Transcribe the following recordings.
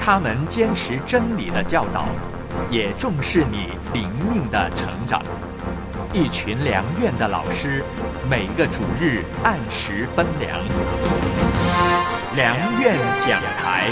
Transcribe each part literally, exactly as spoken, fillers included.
他们坚持真理的教导，也重视你灵命的成长。一群良院的老师，每个主日按时分粮。良院讲台，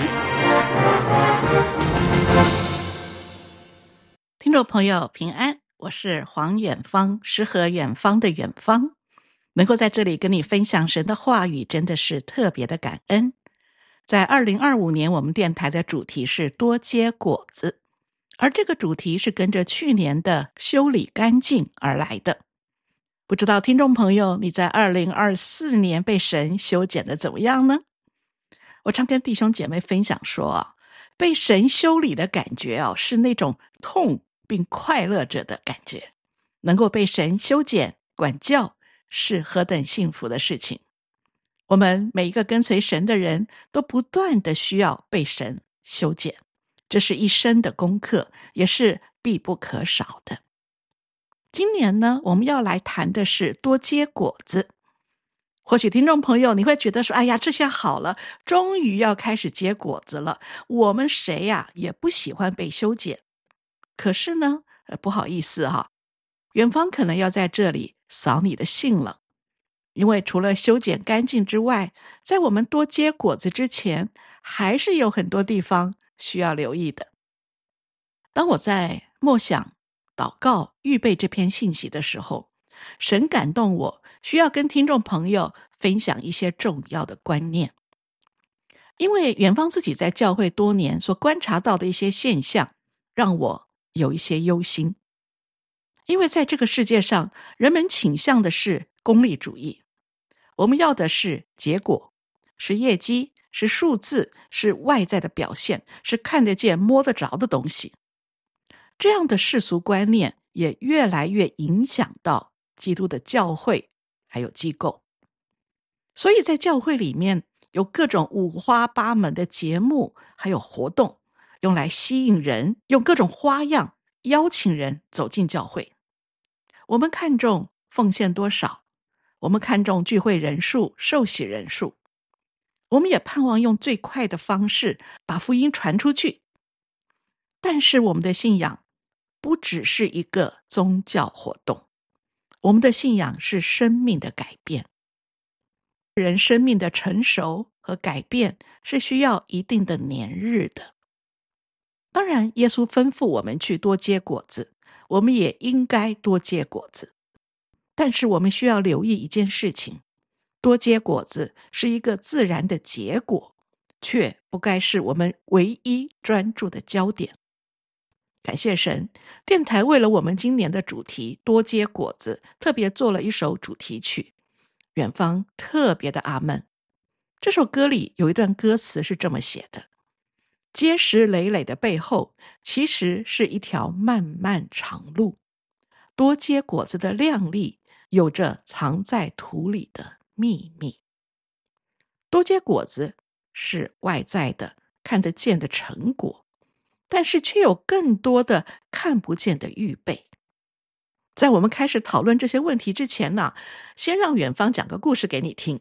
听众朋友平安，我是黄远芳，诗和远方的远方。能够在这里跟你分享神的话语，真的是特别的感恩。在二零二五年，我们电台的主题是多结果子，而这个主题是跟着去年的修理干净而来的。不知道听众朋友，你在二零二四年被神修剪的怎么样呢？我常跟弟兄姐妹分享说啊，被神修理的感觉啊，是那种痛并快乐着的感觉。能够被神修剪管教，是何等幸福的事情。我们每一个跟随神的人都不断的需要被神修剪，这是一生的功课，也是必不可少的。今年呢，我们要来谈的是多结果子。或许听众朋友你会觉得说，哎呀，这下好了，终于要开始结果子了，我们谁呀、啊、也不喜欢被修剪。可是呢，呃、不好意思哈、啊，远方可能要在这里扫你的兴了。因为除了修剪干净之外，在我们多结果子之前，还是有很多地方需要留意的。当我在默想、祷告、预备这篇信息的时候，神感动我，需要跟听众朋友分享一些重要的观念。因为远方自己在教会多年所观察到的一些现象，让我有一些忧心。因为在这个世界上，人们倾向的是功利主义，我们要的是结果，是业绩，是数字，是外在的表现，是看得见摸得着的东西。这样的世俗观念也越来越影响到基督的教会还有机构。所以在教会里面有各种五花八门的节目还有活动，用来吸引人，用各种花样邀请人走进教会。我们看重奉献多少，我们看重聚会人数、受洗人数，我们也盼望用最快的方式把福音传出去。但是我们的信仰不只是一个宗教活动，我们的信仰是生命的改变。人生命的成熟和改变是需要一定的年日的。当然，耶稣吩咐我们去多结果子，我们也应该多结果子。但是我们需要留意一件事情，多结果子是一个自然的结果，却不该是我们唯一专注的焦点。感谢神，电台为了我们今年的主题多结果子，特别做了一首主题曲，远方特别的阿们。这首歌里有一段歌词是这么写的：结实累累的背后，其实是一条漫漫长路。多结果子的亮丽，有着藏在土里的秘密。多结果子是外在的看得见的成果，但是却有更多的看不见的预备。在我们开始讨论这些问题之前呢，先让远方讲个故事给你听。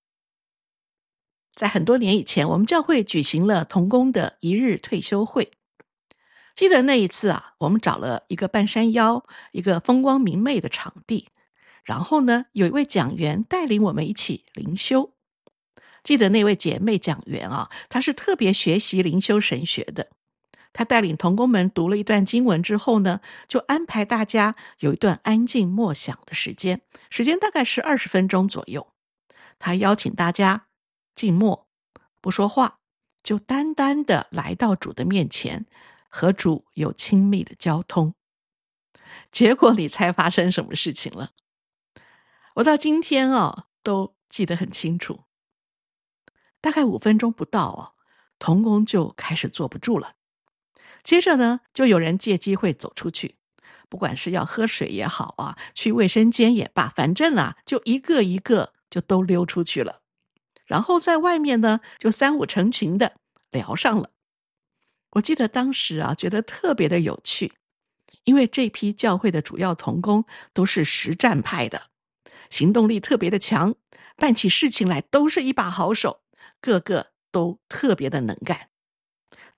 在很多年以前，我们教会举行了同工的一日退休会。记得那一次啊，我们找了一个半山腰，一个风光明媚的场地，然后呢，有一位讲员带领我们一起灵修。记得那位姐妹讲员啊，她是特别学习灵修神学的。她带领同工们读了一段经文之后呢，就安排大家有一段安静默想的时间，时间大概是二十分钟左右。她邀请大家静默，不说话，就单单的来到主的面前，和主有亲密的交通。结果你猜发生什么事情了？我到今天哦，都记得很清楚。大概五分钟不到哦，同工就开始坐不住了。接着呢，就有人借机会走出去，不管是要喝水也好啊，去卫生间也罢，反正啊，就一个一个就都溜出去了。然后在外面呢，就三五成群的聊上了。我记得当时啊，觉得特别的有趣，因为这批教会的主要同工都是实战派的，行动力特别的强，办起事情来都是一把好手，个个都特别的能干。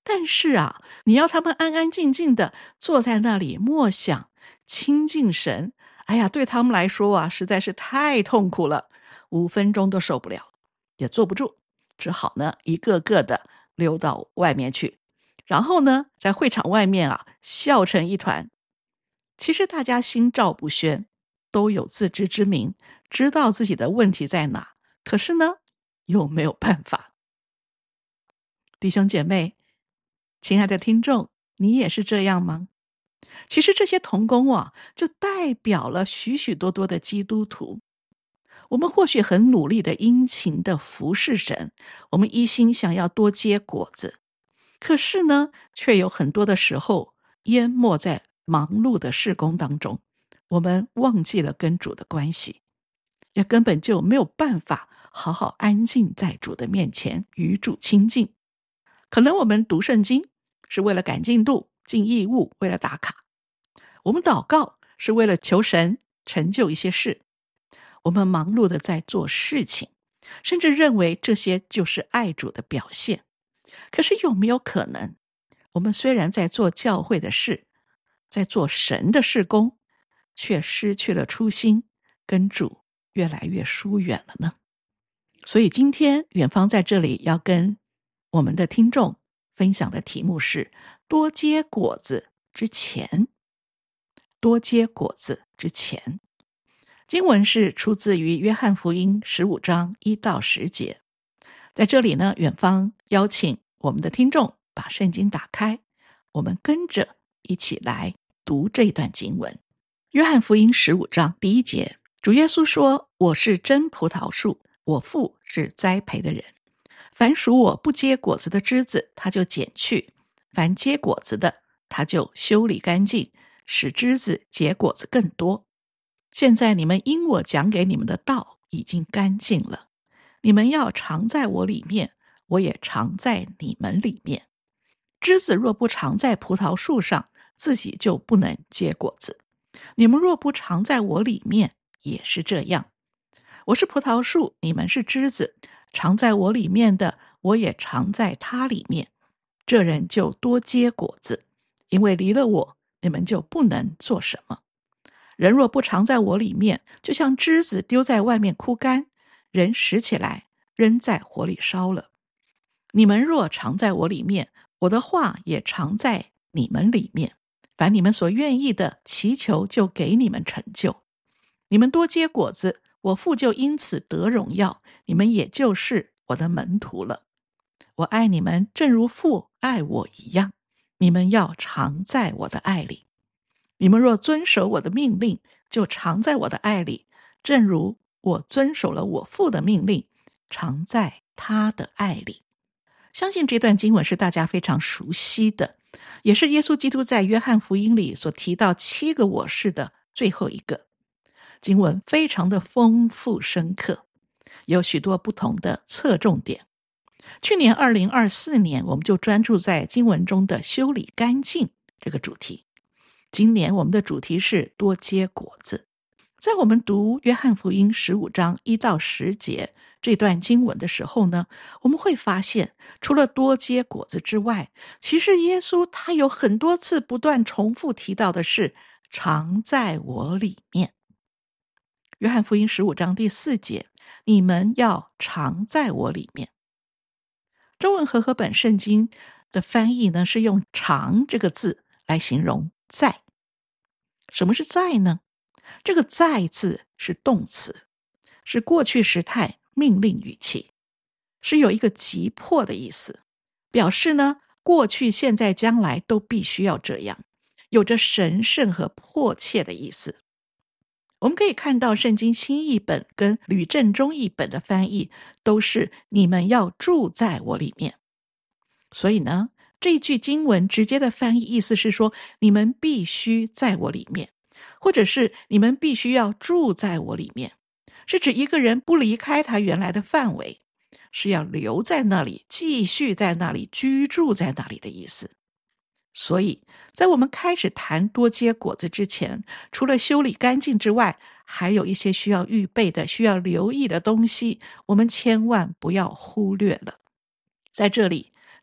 但是啊，你要他们安安静静的坐在那里默想亲近神，哎呀，对他们来说啊，实在是太痛苦了，五分钟都受不了，也坐不住，只好呢一个个的溜到外面去，然后呢在会场外面啊笑成一团。其实大家心照不宣，都有自知之明，知道自己的问题在哪，可是呢又没有办法。弟兄姐妹，亲爱的听众，你也是这样吗？其实这些同工啊，就代表了许许多多的基督徒。我们或许很努力的殷勤的服侍神，我们一心想要多结果子，可是呢，却有很多的时候淹没在忙碌的事工当中，我们忘记了跟主的关系，也根本就没有办法好好安静在主的面前与主亲近。可能我们读圣经是为了赶进度、尽义务，为了打卡；我们祷告是为了求神成就一些事。我们忙碌的在做事情，甚至认为这些就是爱主的表现。可是有没有可能，我们虽然在做教会的事，在做神的事工，却失去了初心，跟主越来越疏远了呢？所以今天远方在这里要跟我们的听众分享的题目是多结果子之前。多结果子之前，经文是出自于约翰福音十五章一到十节。在这里呢，远方邀请我们的听众把圣经打开，我们跟着一起来读这段经文。约翰福音十五章第一节，主耶稣说：我是真葡萄树，我父是栽培的人。凡属我不结果子的枝子，他就剪去；凡结果子的，他就修理干净，使枝子结果子更多。现在你们因我讲给你们的道已经干净了，你们要常在我里面，我也常在你们里面。枝子若不常在葡萄树上，自己就不能结果子。你们若不常在我里面，也是这样。我是葡萄树，你们是枝子，常在我里面的，我也常在他里面。这人就多结果子，因为离了我，你们就不能做什么。人若不常在我里面，就像枝子丢在外面枯干，人拾起来扔在火里烧了。你们若常在我里面，我的话也常在你们里面，凡你们所愿意的，祈求就给你们成就。你们多结果子，我父就因此得荣耀，你们也就是我的门徒了。我爱你们，正如父爱我一样，你们要常在我的爱里。你们若遵守我的命令，就常在我的爱里，正如我遵守了我父的命令，常在他的爱里。相信这段经文是大家非常熟悉的，也是耶稣基督在约翰福音里所提到七个我是的最后一个。经文非常的丰富深刻，有许多不同的侧重点。去年二零二四年，我们就专注在经文中的修理干净这个主题。今年我们的主题是多结果子。在我们读约翰福音十五章一到十节这段经文的时候呢，我们会发现，除了多结果子之外，其实耶稣他有很多次不断重复提到的是常在我里面。约翰福音十五章第四节，你们要常在我里面。中文和合本圣经的翻译呢，是用常这个字来形容在。什么是在呢？这个在字是动词，是过去时态命令语气，是有一个急迫的意思，表示呢过去现在将来都必须要这样，有着神圣和迫切的意思。我们可以看到圣经新译本跟吕正中译本的翻译都是你们要住在我里面。所以呢，这一句经文直接的翻译意思是说，你们必须在我里面，或者是你们必须要住在我里面，是指一个人不离开他原来的范围，是要留在那里，继续在那里，居住在那里的意思。所以在我们开始谈多结果子之前，除了修理干净之外，还有一些需要预备的、需要留意的东西，我们千万不要忽略了。在这里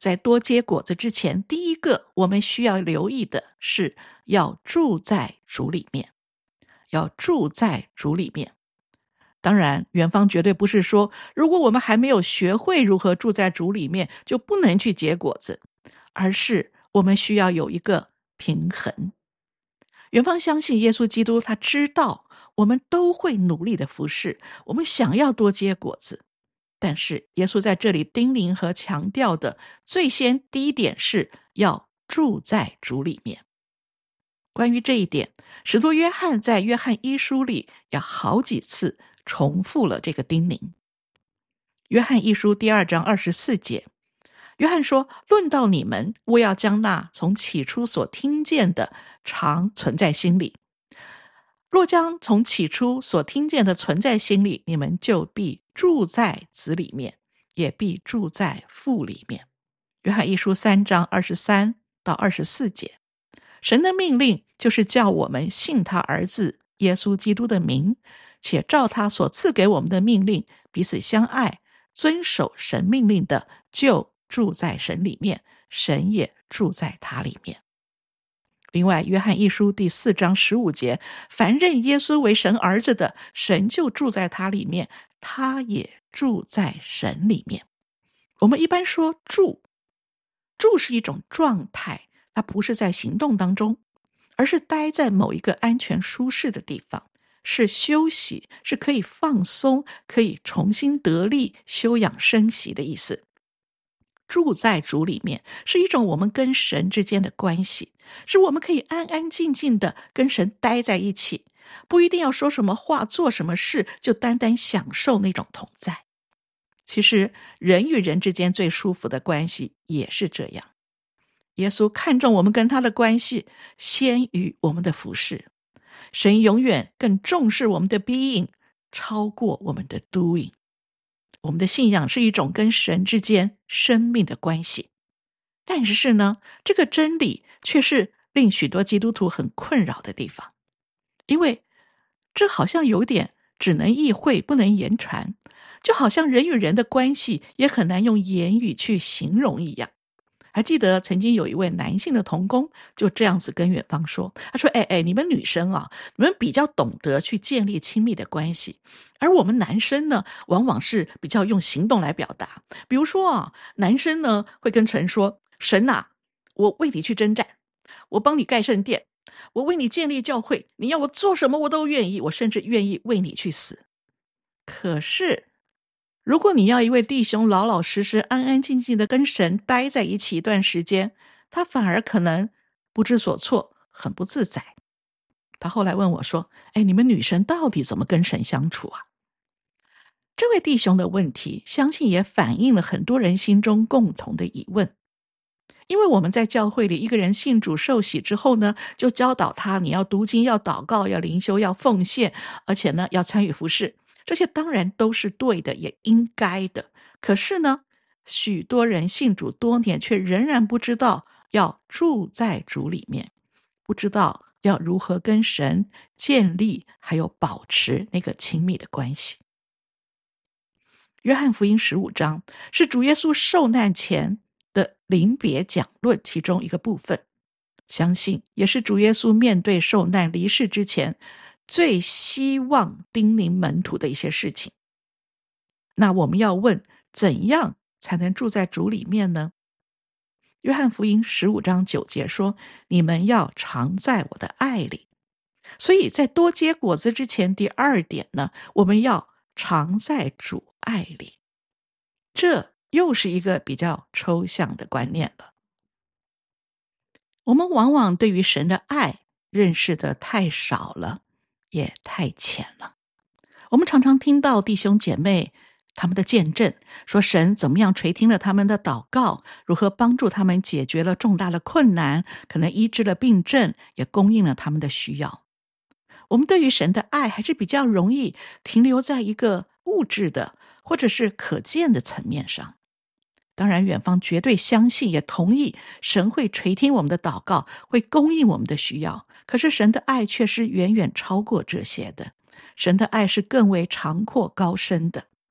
在多结果子之前，第一个我们需要留意的是要住在主里面，要住在主里面。当然，园方绝对不是说，如果我们还没有学会如何住在主里面，就不能去结果子，而是我们需要有一个平衡。园方相信耶稣基督，他知道我们都会努力的服侍，我们想要多结果子，但是耶稣在这里叮咛和强调的，最先第一点是要住在主里面。关于这一点，使徒约翰在约翰一书里有好几次重复了这个叮咛。约翰一书第二章二十四节，约翰说，论到你们，我要将那从起初所听见的常存在心里。若将从起初所听见的存在心里，你们就必住在子里面，也必住在父里面。约翰一书三章二十三到二十四节，神的命令就是叫我们信他儿子耶稣基督的名，且照他所赐给我们的命令彼此相爱，遵守神命令的，就住在神里面，神也住在他里面。另外，约翰一书第四章十五节，凡认耶稣为神儿子的，神就住在他里面，他也住在神里面。我们一般说住，住是一种状态，它不是在行动当中，而是待在某一个安全舒适的地方，是休息，是可以放松，可以重新得力，休养生息的意思。住在主里面是一种我们跟神之间的关系，是我们可以安安静静的跟神待在一起，不一定要说什么话，做什么事，就单单享受那种同在。其实人与人之间最舒服的关系也是这样。耶稣看重我们跟他的关系，先于我们的服事。神永远更重视我们的 being， 超过我们的 doing。我们的信仰是一种跟神之间生命的关系，但是呢，这个真理却是令许多基督徒很困扰的地方，因为这好像有点只能意会不能言传，就好像人与人的关系也很难用言语去形容一样。还记得曾经有一位男性的同工就这样子跟远方说，他说哎哎，你们女生啊，你们比较懂得去建立亲密的关系，而我们男生呢，往往是比较用行动来表达。比如说啊，男生呢会跟神说，神啊，我为你去征战，我帮你盖圣殿，我为你建立教会，你要我做什么我都愿意，我甚至愿意为你去死。可是如果你要一位弟兄老老实实安安静静的跟神待在一起一段时间，他反而可能不知所措，很不自在。他后来问我说，哎，你们女生到底怎么跟神相处啊？这位弟兄的问题相信也反映了很多人心中共同的疑问。因为我们在教会里，一个人信主受洗之后呢，就教导他你要读经，要祷告，要灵修，要奉献，而且呢要参与服事，这些当然都是对的，也应该的。可是呢，许多人信主多年，却仍然不知道要住在主里面，不知道要如何跟神建立还有保持那个亲密的关系。约翰福音十五章是主耶稣受难前的临别讲论其中一个部分，相信也是主耶稣面对受难离世之前最希望叮咛门徒的一些事情。那我们要问，怎样才能住在主里面呢？约翰福音十五章九节说，你们要常在我的爱里。所以在多结果子之前，第二点呢，我们要常在主爱里。这又是一个比较抽象的观念了。我们往往对于神的爱认识的太少了，也太浅了。我们常常听到弟兄姐妹他们的见证，说神怎么样垂听了他们的祷告，如何帮助他们解决了重大的困难，可能医治了病症，也供应了他们的需要。我们对于神的爱还是比较容易停留在一个物质的或者是可见的层面上。当然远方绝对相信也同意神会垂听我们的祷告，会供应我们的需要，可是神的爱却是远远超过这些的。神的爱是更为长阔高深的。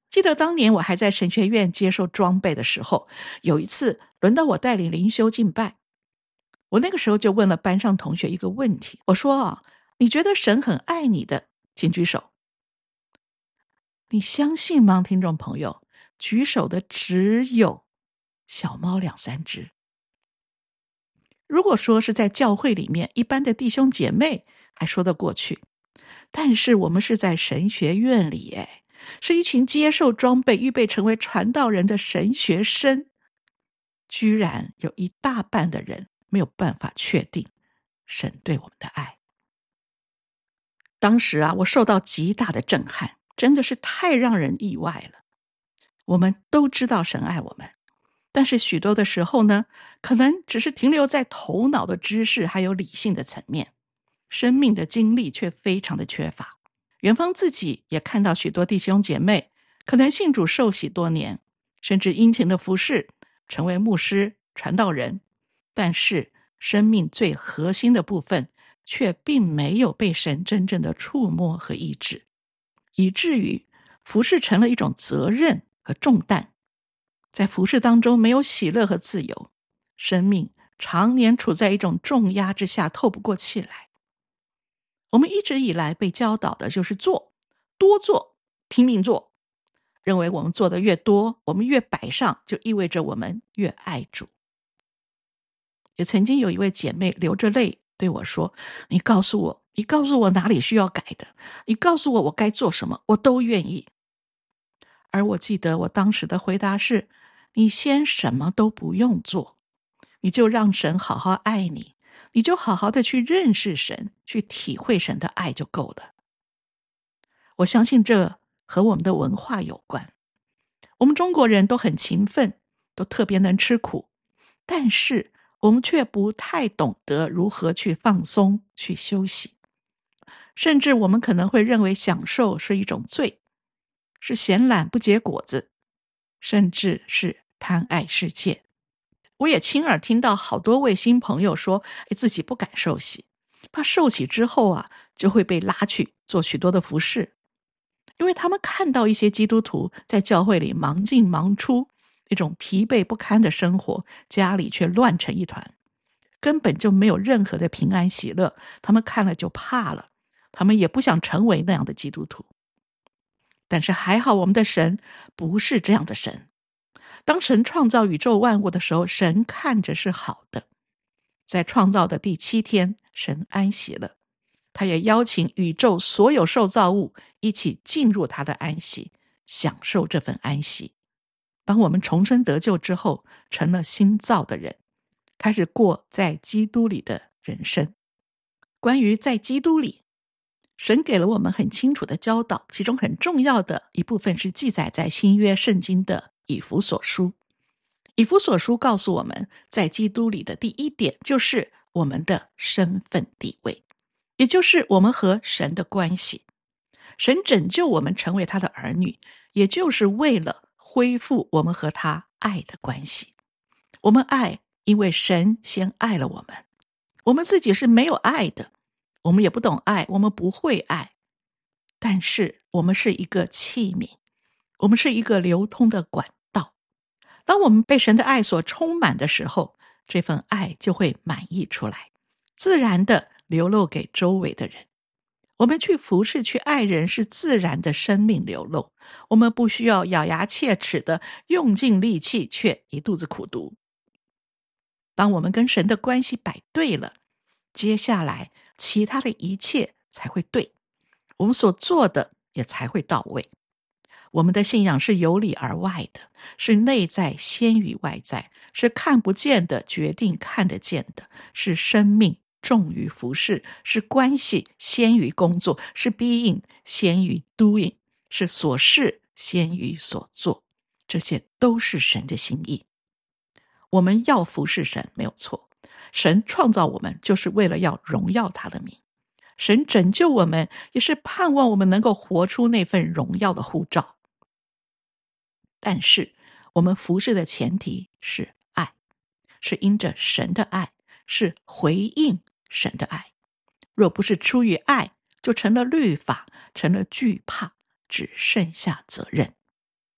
记得当年我还在神学院接受装备的时候，有一次轮到我带领灵修敬拜，我那个时候就问了班上同学一个问题，我说啊，你觉得神很爱你的，请举手。你相信吗，听众朋友？举手的只有小猫两三只。如果说是在教会里面，一般的弟兄姐妹还说得过去，但是我们是在神学院里，哎，是一群接受装备、预备成为传道人的神学生，居然有一大半的人没有办法确定神对我们的爱。当时啊，我受到极大的震撼，真的是太让人意外了。我们都知道神爱我们，但是许多的时候呢，可能只是停留在头脑的知识还有理性的层面，生命的经历却非常的缺乏。元芳自己也看到许多弟兄姐妹可能信主受洗多年，甚至殷勤的服侍，成为牧师传道人，但是生命最核心的部分却并没有被神真正的触摸和医治，以至于服侍成了一种责任和重担，在服侍当中没有喜乐和自由，生命常年处在一种重压之下，透不过气来。我们一直以来被教导的就是做，多做，拼命做，认为我们做的越多，我们越摆上，就意味着我们越爱主。也曾经有一位姐妹流着泪对我说，你告诉我，你告诉我哪里需要改的，你告诉我我该做什么，我都愿意。而我记得我当时的回答是，你先什么都不用做，你就让神好好爱你，你就好好的去认识神，去体会神的爱就够了。我相信这和我们的文化有关。我们中国人都很勤奋，都特别能吃苦，但是我们却不太懂得如何去放松，去休息。甚至我们可能会认为享受是一种罪，是闲懒不结果子，甚至是贪爱世界。我也亲耳听到好多位新朋友说，哎，自己不敢受洗，怕受洗之后啊，就会被拉去做许多的服事。因为他们看到一些基督徒在教会里忙进忙出，那种疲惫不堪的生活，家里却乱成一团，根本就没有任何的平安喜乐，他们看了就怕了，他们也不想成为那样的基督徒。但是还好，我们的神不是这样的神。当神创造宇宙万物的时候，神看着是好的。在创造的第七天，神安息了，他也邀请宇宙所有受造物一起进入他的安息，享受这份安息。当我们重生得救之后，成了新造的人，开始过在基督里的人生。关于在基督里，神给了我们很清楚的教导，其中很重要的一部分是记载在新约圣经的以弗所书。以弗所书告诉我们，在基督里的第一点就是我们的身份地位，也就是我们和神的关系。神拯救我们成为他的儿女，也就是为了恢复我们和他爱的关系。我们爱，因为神先爱了我们。我们自己是没有爱的，我们也不懂爱，我们不会爱。但是我们是一个器皿，我们是一个流通的管道。当我们被神的爱所充满的时候，这份爱就会满溢出来，自然的流露给周围的人。我们去服侍去爱人是自然的生命流露，我们不需要咬牙切齿的用尽力气，却一肚子苦毒。当我们跟神的关系摆对了，接下来其他的一切才会对，我们所做的也才会到位。我们的信仰是由里而外的，是内在先于外在，是看不见的决定看得见的，是生命重于服事，是关系先于工作，是 being 先于 doing， 是所事先于所做。这些都是神的心意。我们要服侍神没有错，神创造我们就是为了要荣耀他的名，神拯救我们也是盼望我们能够活出那份荣耀的呼召。但是我们服侍的前提是爱，是因着神的爱，是回应神的爱。若不是出于爱，就成了律法，成了惧怕，只剩下责任。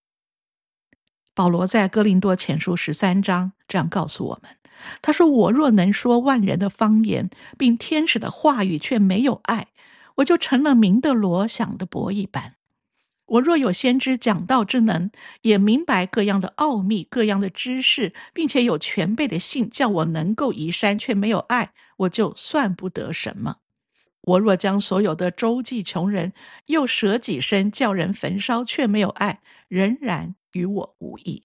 保罗在哥林多前书十三章这样告诉我们，他说，我若能说万人的方言，并天使的话语，却没有爱，我就成了鸣的锣，响的钹一般。我若有先知讲道之能，也明白各样的奥秘，各样的知识，并且有全备的信，叫我能够移山，却没有爱，我就算不得什么。我若将所有的周济穷人，又舍己身叫人焚烧，却没有爱，仍然与我无益。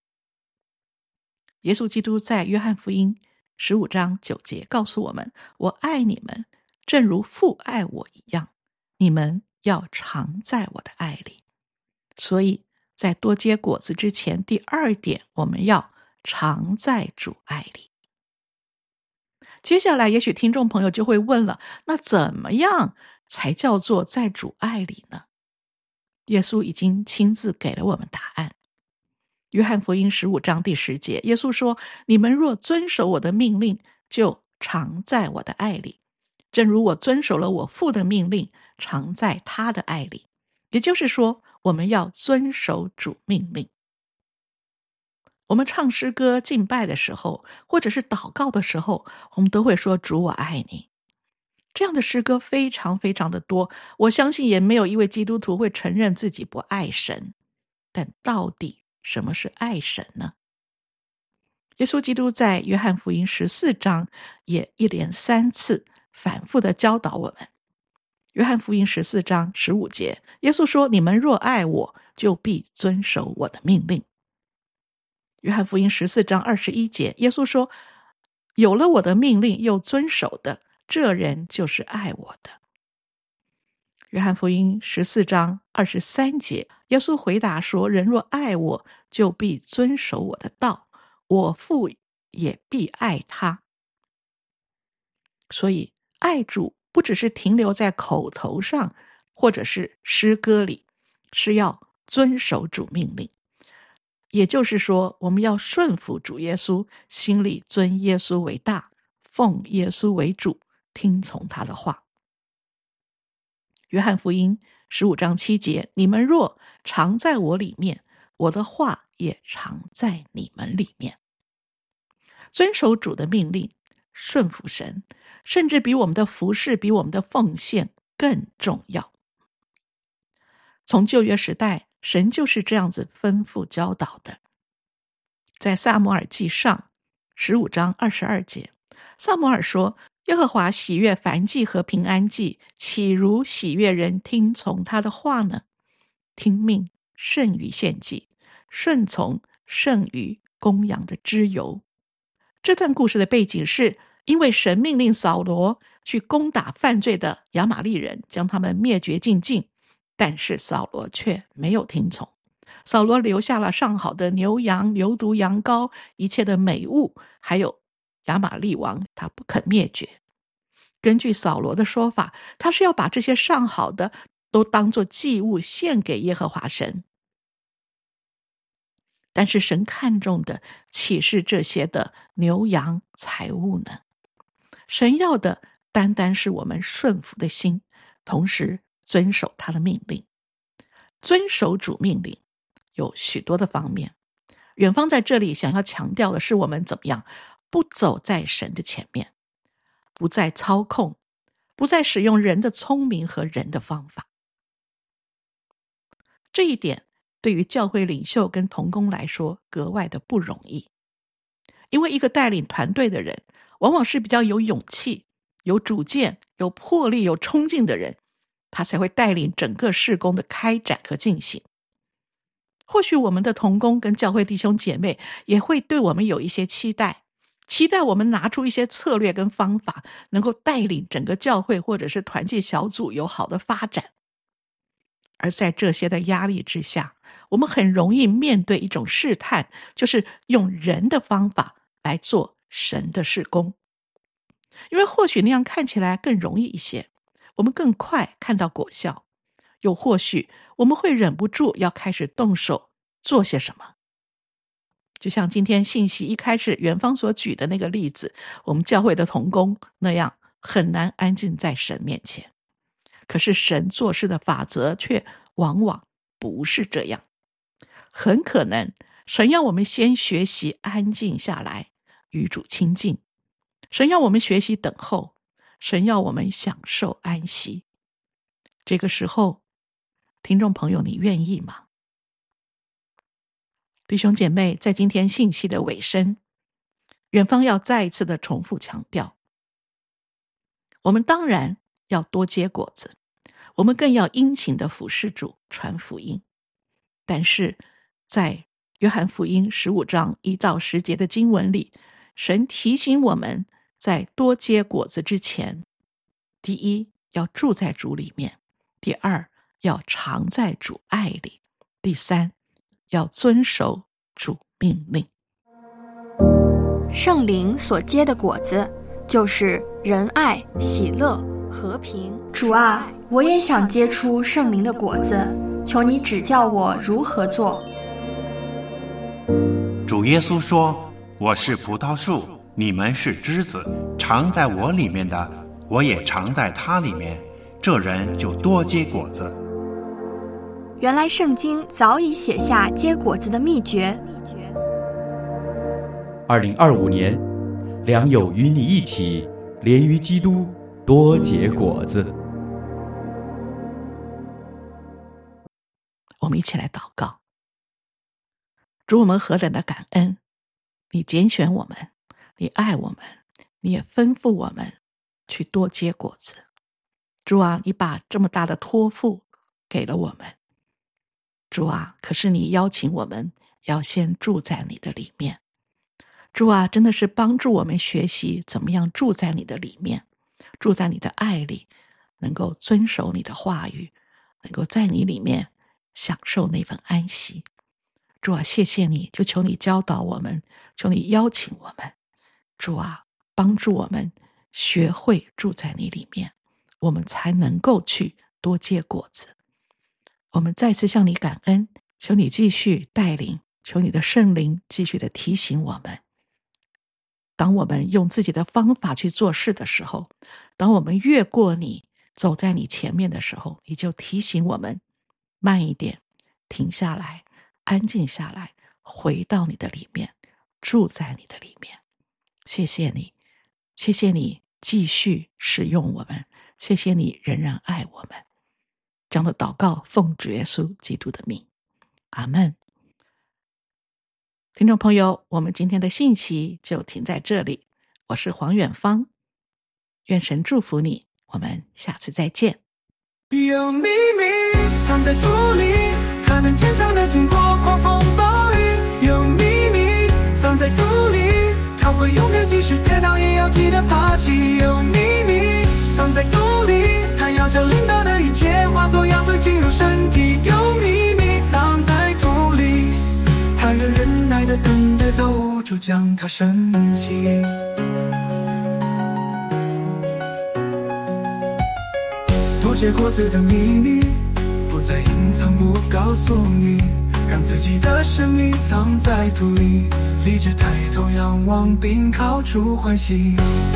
耶稣基督在约翰福音十五章九节告诉我们，我爱你们，正如父爱我一样，你们要常在我的爱里。所以在多结果子之前，第二点，我们要常在主爱里。接下来也许听众朋友就会问了，那怎么样才叫做在主爱里呢？耶稣已经亲自给了我们答案。约翰福音十五章第十节，耶稣说，你们若遵守我的命令，就常在我的爱里，正如我遵守了我父的命令，常在他的爱里。也就是说，我们要遵守主命令。我们唱诗歌敬拜的时候，或者是祷告的时候，我们都会说，主我爱你。这样的诗歌非常非常的多，我相信也没有一位基督徒会承认自己不爱神。但到底什么是爱神呢？耶稣基督在约翰福音十四章也一连三次反复的教导我们。约翰福音十四章十五节，耶稣说，你们若爱我，就必遵守我的命令。约翰福音十四章二十一节，耶稣说，有了我的命令又遵守的，这人就是爱我的。约翰福音十四章二十三节，耶稣回答说，人若爱我，就必遵守我的道，我父也必爱他。所以爱主不只是停留在口头上，或者是诗歌里，是要遵守主命令。也就是说，我们要顺服主耶稣，心里尊耶稣为大，奉耶稣为主，听从他的话。约翰福音十五章七节，你们若常在我里面，我的话也常在你们里面。遵守主的命令，顺服神，甚至比我们的服事，比我们的奉献更重要。从旧约时代，神就是这样子吩咐教导的。在撒母耳记上十五章二十二节，撒母耳说，耶和华喜悦燔祭和平安祭，岂如喜悦人听从他的话呢？听命胜于献祭，顺从胜于公羊的脂油。这段故事的背景是因为神命令扫罗去攻打犯罪的亚玛力人，将他们灭绝尽尽，但是扫罗却没有听从。扫罗留下了上好的牛羊、牛犊、羊羔，一切的美物，还有亚玛力王他不肯灭绝。根据扫罗的说法，他是要把这些上好的都当作祭物献给耶和华神。但是神看重的岂是这些的牛羊财物呢？神要的单单是我们顺服的心，同时遵守他的命令。遵守主命令有许多的方面，远方在这里想要强调的是，我们怎么样不走在神的前面，不再操控，不再使用人的聪明和人的方法。这一点对于教会领袖跟同工来说格外的不容易，因为一个带领团队的人往往是比较有勇气、有主见、有魄力、有冲劲的人，他才会带领整个事工的开展和进行。或许我们的同工跟教会弟兄姐妹也会对我们有一些期待，期待我们拿出一些策略跟方法，能够带领整个教会或者是团契小组有好的发展。而在这些的压力之下，我们很容易面对一种试探，就是用人的方法来做神的事工。因为或许那样看起来更容易一些，我们更快看到果效，又或许我们会忍不住要开始动手做些什么。就像今天信息一开始远方所举的那个例子，我们教会的同工那样很难安静在神面前。可是神做事的法则却往往不是这样，很可能神要我们先学习安静下来，与主亲近。神要我们学习等候，神要我们享受安息。这个时候，听众朋友，你愿意吗？弟兄姐妹，在今天信息的尾声，远方要再一次的重复强调，我们当然要多结果子，我们更要殷勤的服侍主，传福音。但是在约翰福音十五章一到十节的经文里，神提醒我们，在多结果子之前，第一，要住在主里面；第二，要常在主爱里；第三，要遵守主命令。 圣灵所结的果子，就是仁爱、喜乐、和平。主啊，我也想结出圣灵的果子，求你指教我如何做。 主耶稣说，我是葡萄树，你们是枝子，常在我里面的，我也常在他里面，这人就多结果子。 原来圣经早已写下结果子的秘诀。 二零二五年，良友与你一起连于基督，多结果子。 我们一起来祷告。主，我们何等的感恩，你拣选我们，你爱我们，你也吩咐我们去多结果子。主啊，你把这么大的托付给了我们。主啊，可是你邀请我们要先住在你的里面。主啊，真的是帮助我们学习怎么样住在你的里面，住在你的爱里，能够遵守你的话语，能够在你里面享受那份安息。主啊，谢谢你，就求你教导我们，求你邀请我们。主啊，帮助我们学会住在你里面，我们才能够去多结果子。我们再次向你感恩，求你继续带领，求你的圣灵继续的提醒我们。当我们用自己的方法去做事的时候，当我们越过你，走在你前面的时候，你就提醒我们慢一点，停下来，安静下来，回到你的里面，住在你的里面。谢谢你，谢谢你继续使用我们，谢谢你仍然爱我们。这样的祷告奉主耶稣基督的名，阿们。听众朋友，我们今天的信息就停在这里，我是黄远芳，愿神祝福你，我们下次再见。 有秘密藏在土里，它能坚强的挺过狂风暴雨。有秘密藏在土里，它会永远即使跌倒也要记得爬起。有秘密藏在土里，它要将领导的一切化作养分进入身体。有秘密藏在土里，它仍忍耐的等待造物主将它升起。多结果子的秘密不再隐藏，不告诉你，让自己的生命藏在土里，立志抬头仰望并靠主欢喜。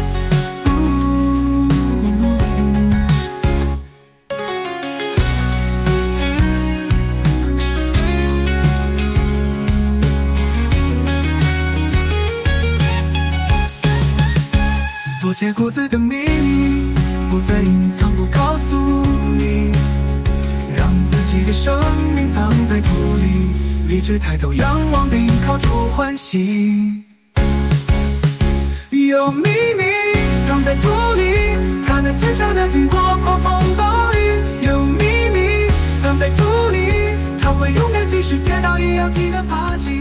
多结果子的秘密不再隐藏，不告诉你，让自己的生命藏在土里，立志抬头仰望并靠主欢喜。有秘密藏在土里，它能坚强的经过狂风暴雨。有秘密藏在土里，它会永远即使跌倒也要记得爬起。